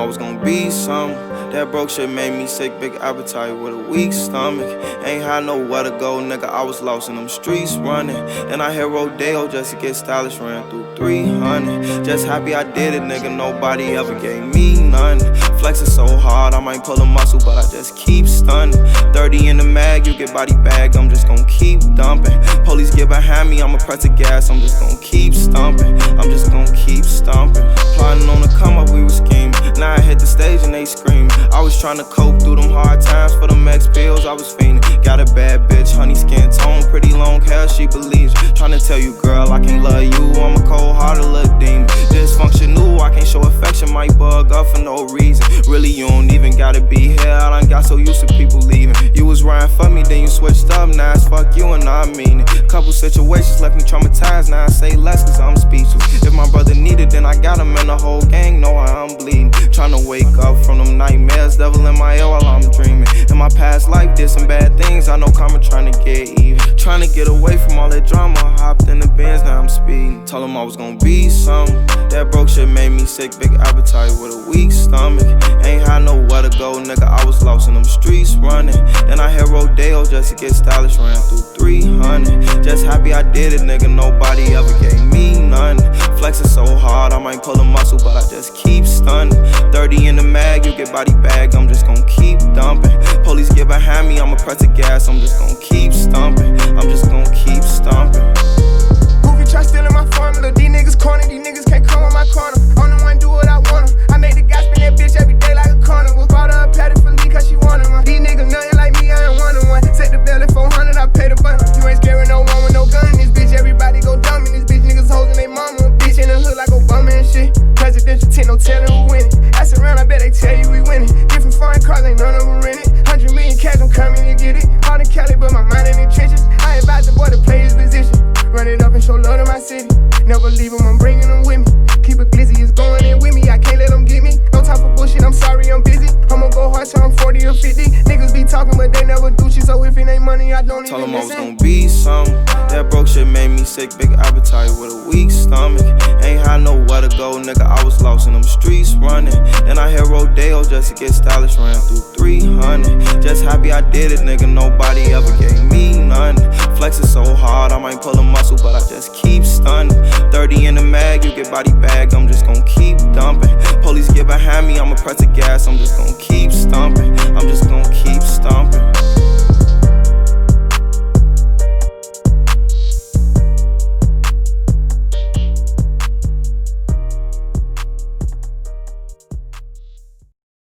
was gonna be something. That broke shit made me sick, big appetite with a weak stomach. Ain't had nowhere to go, nigga, I was lost in them streets running. And I hit Rodeo just to get stylish, ran through 300. Just happy I did it, nigga, nobody ever gave me none. Flexing so hard, I might pull a muscle, but I just keep stunning. 30 in the mag, you get body bag, I'm just gon' keep dumping. Police get behind me, I'ma press the gas, I'm just gon' keep stumping. I'm just gon' keep stumping. Plotting on the come up, we was scheming. Now I hit the stage and they screaming. I was trying to cope through them hard times for them X pills, I was fiending. Got a bad bitch, honey skin tone, pretty long hair, she believes. Tryna tell you, girl, I can't love you, I'm a cold-hearted little demon. Dysfunctional, I can't show affection, might bug up for no reason. Really, you don't even gotta be here, I done got so used to people leaving. You was riding for me, then you switched up, now it's fuck you and I mean it. Couple situations left me traumatized, now I say less cause I'm speechless. If my brother needed, then I got him, and the whole gang know how I'm bleeding. Tryna wake up from them nightmares, devil in my ear while I'm dreaming. In my past life, did some bad things, I know karma tryna get even. Tryna get away from all that drama, hopped in the Benz, now I'm speeding. Told him I was gonna be something. That broke shit made me sick, big appetite with a weak stomach. Ain't had nowhere to go, nigga, I was lost in them streets running. Then I hit Rodeo just to get stylish, ran through 300. Just happy I did it, nigga, nobody ever gave me none. Flexing so hard, I might pull a muscle, but I just keep stunning. 30 in the mag, you get body bag, I'm just gon' keep dumping. Police get behind me, I'ma press the gas, I'm just gon' keep stumping. I'm just gon' keep stumping. Goofy try stealing my formula, these niggas corny, these niggas can't come on my corner. I'm the one do what I want 'em. I make the guy spin that bitch every day like a corner. Was bought her a patty for Lee cause she wanted one. These niggas nothing like me, I ain't one on one. Set the bill at 400, I pay the button. You ain't scaring no one with no gun in this bitch. Everybody go dumb in this bitch, niggas holding they mama. Bitch in the hood like Obama and shit. Presidential tent, no telling who winning. Ask around, I bet they tell you we winning. Different foreign cars, ain't none of them rented. 100 million cash, I'm coming to get it. All in Cali, but my mind in the trenches. I advise the boy to play his position. Run it up and show love to my city. Never leave him, I'm bringing them with me. Keep it glizzy, it's going in with me. I can't let them get me. No time for bullshit, I'm sorry, I'm busy. I'ma go hard till I'm 40 or 50. Niggas be talking, but they never do shit. So if it ain't money, I don't Told even him I was listen. gonna be something. That broke shit made me sick, big appetite with a weak stomach. Ain't had nowhere to go, nigga, I was lost in them streets running. Then I hit Rodeo just to get stylish, ran through 300. Just happy I did it, nigga, nobody ever gave me none. Flexing so hard, I might pull a muscle, but I just keep stunning. 30 in the mag, you get body bag, I'm just gon' keep dumping. Police get behind me, I'ma press the gas, I'm just gon' keep stumping. I'm just gon' keep stumping.